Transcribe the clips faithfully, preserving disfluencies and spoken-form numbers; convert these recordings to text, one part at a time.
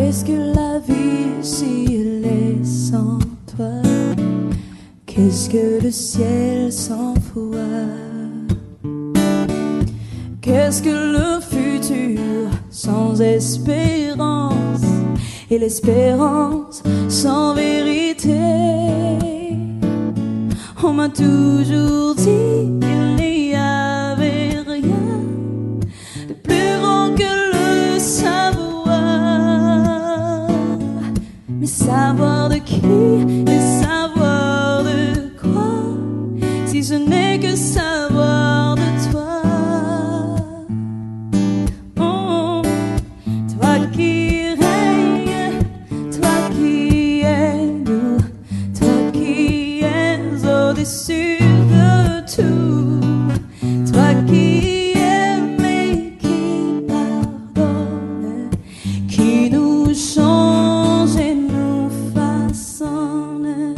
Qu'est-ce que la vie si elle est sans toi? Qu'est-ce que le ciel sans foi? Qu'est-ce que le futur sans espérance? Et l'espérance sans vérité? On m'a toujours dit qu'il n'y avait rien de plus grand que le savoir. Mais savoir de qui et savoir de quoi, si ce n'est que savoir de toi. Oh, toi qui règnes, toi qui es doux, toi qui es au-dessus de tout, toi qui aimes et qui pardonne, qui nous change et nous façonne.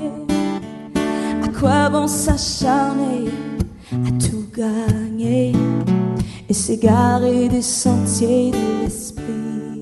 À quoi bon s'acharner à tout gagner et s'égarer des sentiers de l'esprit?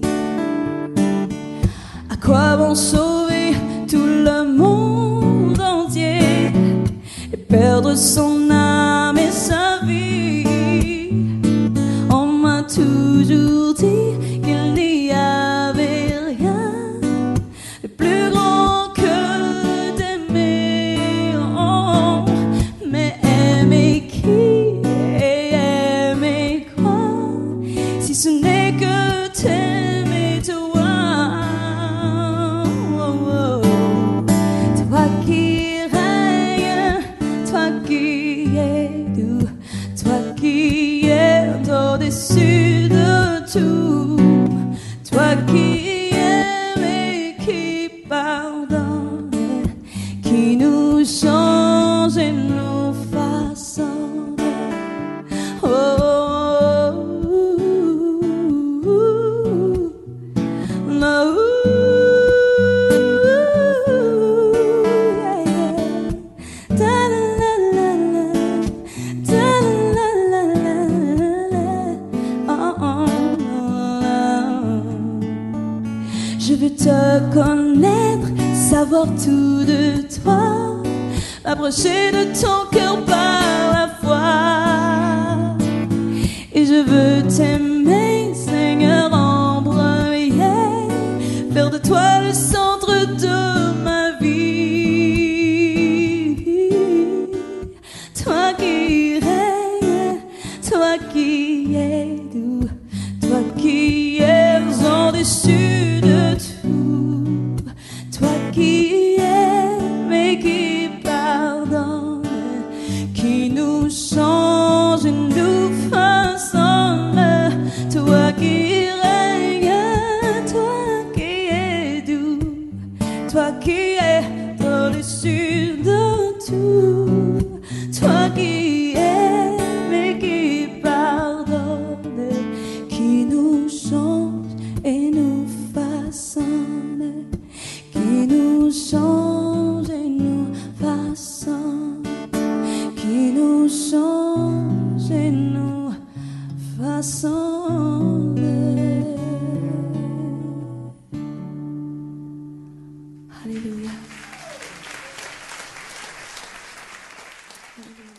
À quoi bon sauver tout le monde entier et perdre son âme et sa vie? On m'a toujours dit qu'il n'y avait rien de plus grand que d'aimer. Oh, mais aimer qui et aimer quoi, si ce n'est que t'aimer toi? Oh, oh. Toi qui règnes, toi qui es doux, toi qui es au-dessus de tout, toi qui aimes et qui pardonne, qui nous change et nous façonne. Oh, oh, oh, oh, oh. Je veux te connaître, savoir tout de toi, m'approcher de ton cœur par la foi. Et je veux t'aimer, Seigneur, en premier, faire de toi le centre de ma vie. Toi qui règnes, toi qui es doux, toi qui es au-dessus de tout, toi qui aimes et qui pardonne, qui nous change et nous façonne. Toi qui règnes, toi qui es doux, toi qui es au-dessus de tout, toi qui aimes et qui pardonne, qui nous change et nous façonne, qui nous change et nous façonne, qui nous change et nous façonne. Alléluia. Alléluia.